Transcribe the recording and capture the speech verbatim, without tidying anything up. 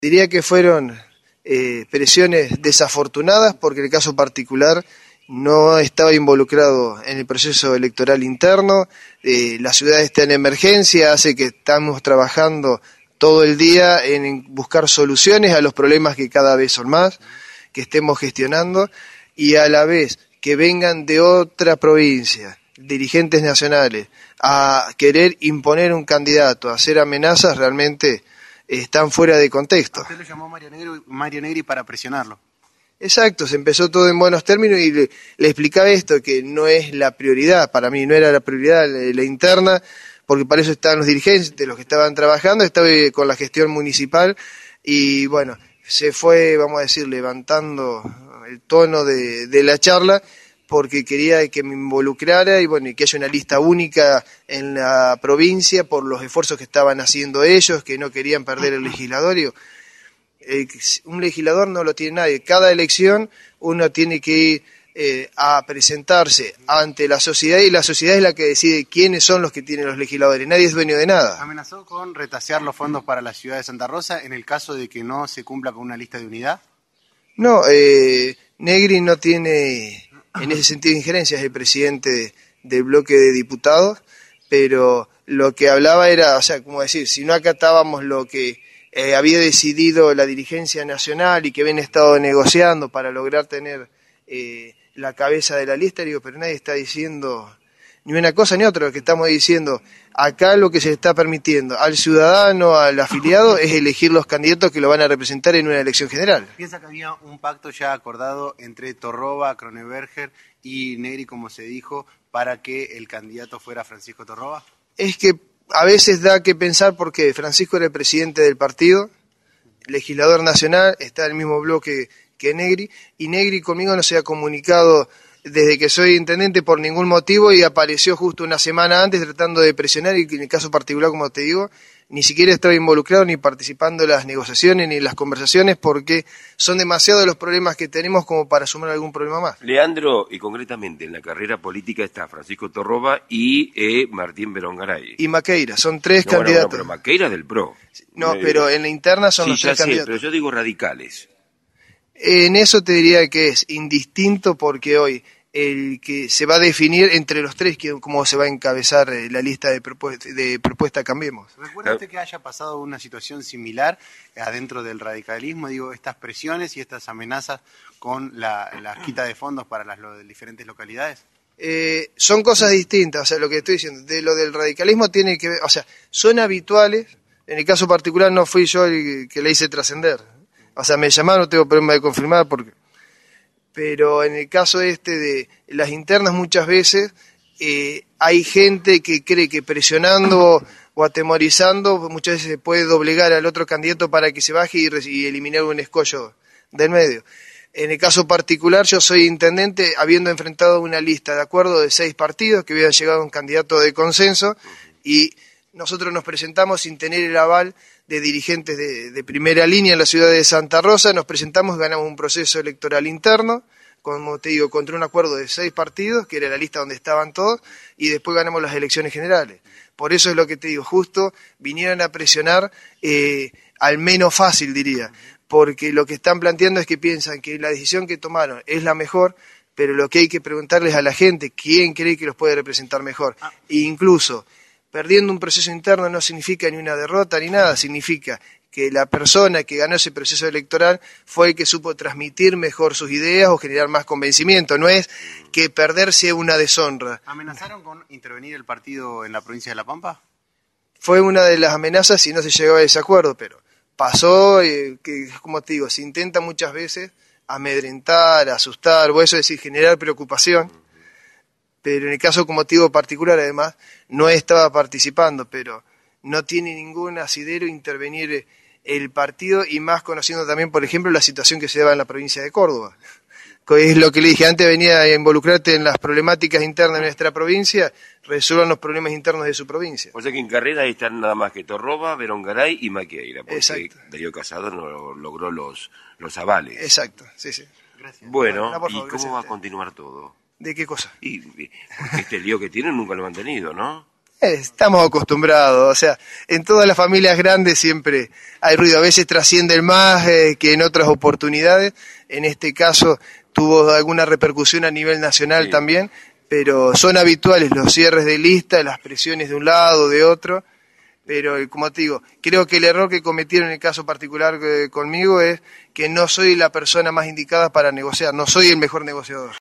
Diría que fueron eh, presiones desafortunadas porque en el caso particular no estaba involucrado en el proceso electoral interno, eh, la ciudad está en emergencia, hace que estamos trabajando todo el día en buscar soluciones a los problemas que cada vez son más, que estemos gestionando y a la vez que vengan de otra provincia, dirigentes nacionales, a querer imponer un candidato, a hacer amenazas, realmente están fuera de contexto. Usted lo llamó Mario Negri, Mario Negri para presionarlo. Exacto, se empezó todo en buenos términos y le, le explicaba esto, que no es la prioridad, para mí no era la prioridad la, la interna, porque para eso estaban los dirigentes, los que estaban trabajando, estaba con la gestión municipal y bueno, se fue, vamos a decir, levantando el tono de, de la charla, porque quería que me involucrara y bueno, y que haya una lista única en la provincia por los esfuerzos que estaban haciendo ellos, que no querían perder el legislatorio. Eh, un legislador no lo tiene nadie. Cada elección uno tiene que ir eh, a presentarse ante la sociedad y la sociedad es la que decide quiénes son los que tienen los legisladores. Nadie es dueño de nada. ¿Amenazó con retasear los fondos para la ciudad de Santa Rosa en el caso de que no se cumpla con una lista de unidad? No, eh, Negri no tiene en ese sentido injerencia, es el presidente de, del bloque de diputados, pero lo que hablaba era, o sea, como decir, si no acatábamos lo que eh, había decidido la dirigencia nacional y que habían estado negociando para lograr tener eh, la cabeza de la lista, digo, pero nadie está diciendo ni una cosa ni otra, lo que estamos diciendo, acá lo que se está permitiendo al ciudadano, al afiliado, es elegir los candidatos que lo van a representar en una elección general. ¿Piensa que había un pacto ya acordado entre Torroba, Kroneberger y Negri, como se dijo, para que el candidato fuera Francisco Torroba? Es que a veces da que pensar porque Francisco era el presidente del partido, legislador nacional, está en el mismo bloque que Negri, y Negri conmigo no se ha comunicado desde que soy intendente por ningún motivo y apareció justo una semana antes tratando de presionar y en el caso particular, como te digo, ni siquiera estaba involucrado ni participando en las negociaciones ni en las conversaciones porque son demasiados los problemas que tenemos como para sumar algún problema más. Leandro, y concretamente en la carrera política está Francisco Torroba y eh, Martín Berongaray. Y Maqueira, son tres no, candidatos. Bueno, pero Maqueira del P R O. No, eh, pero en la interna son sí, los tres ya candidatos. Sé, pero yo digo radicales. En eso te diría que es indistinto porque hoy el que se va a definir entre los tres cómo se va a encabezar la lista de, propuesta, de propuesta Cambiemos. ¿Recuerda usted que haya pasado una situación similar adentro del radicalismo? Digo, estas presiones y estas amenazas con la, la quita de fondos para las lo, diferentes localidades. Eh, son cosas distintas, o sea, lo que estoy diciendo, de lo del radicalismo tiene que ver, o sea, son habituales, en el caso particular no fui yo el que le hice trascender. O sea, me llamaron, no tengo problema de confirmar, porque pero en el caso este de las internas muchas veces eh, hay gente que cree que presionando o atemorizando muchas veces se puede doblegar al otro candidato para que se baje y, y eliminar un escollo del medio. En el caso particular yo soy intendente habiendo enfrentado una lista de acuerdo de seis partidos que habían llegado a un candidato de consenso y nosotros nos presentamos sin tener el aval de dirigentes de, de primera línea en la ciudad de Santa Rosa, nos presentamos, ganamos un proceso electoral interno, como te digo, contra un acuerdo de seis partidos, que era la lista donde estaban todos, y después ganamos las elecciones generales. Por eso es lo que te digo, justo vinieron a presionar eh, al menos fácil, diría, porque lo que están planteando es que piensan que la decisión que tomaron es la mejor, pero lo que hay que preguntarles a la gente, ¿quién cree que los puede representar mejor? E incluso perdiendo un proceso interno no significa ni una derrota ni nada, significa que la persona que ganó ese proceso electoral fue el que supo transmitir mejor sus ideas o generar más convencimiento, no es que perder sea una deshonra. ¿Amenazaron con intervenir el partido en la provincia de La Pampa? Fue una de las amenazas y no se llegó a ese acuerdo, pero pasó, eh, que como te digo, se intenta muchas veces amedrentar, asustar, o eso es decir, generar preocupación. Pero en el caso como te digo particular, además, no estaba participando, pero no tiene ningún asidero intervenir el partido y más conociendo también, por ejemplo, la situación que se daba en la provincia de Córdoba. Es lo que le dije, antes venía a involucrarte en las problemáticas internas de nuestra provincia, resuelvan los problemas internos de su provincia. O sea que en carrera están nada más que Torroba, Berongaray y Maquieira, porque Exacto. Darío Casado no logró los, los avales. Exacto, sí, sí. Gracias. Bueno, bueno no, favor, ¿y cómo gracias va a continuar todo? ¿De qué cosa? Y, porque este lío que tienen nunca lo han tenido, ¿no? Eh, estamos acostumbrados, o sea, en todas las familias grandes siempre hay ruido, a veces trascienden más eh, que en otras oportunidades, en este caso tuvo alguna repercusión a nivel nacional sí. también, pero son habituales los cierres de lista, las presiones de un lado, de otro, pero como te digo, creo que el error que cometieron en el caso particular eh, conmigo es que no soy la persona más indicada para negociar, no soy el mejor negociador.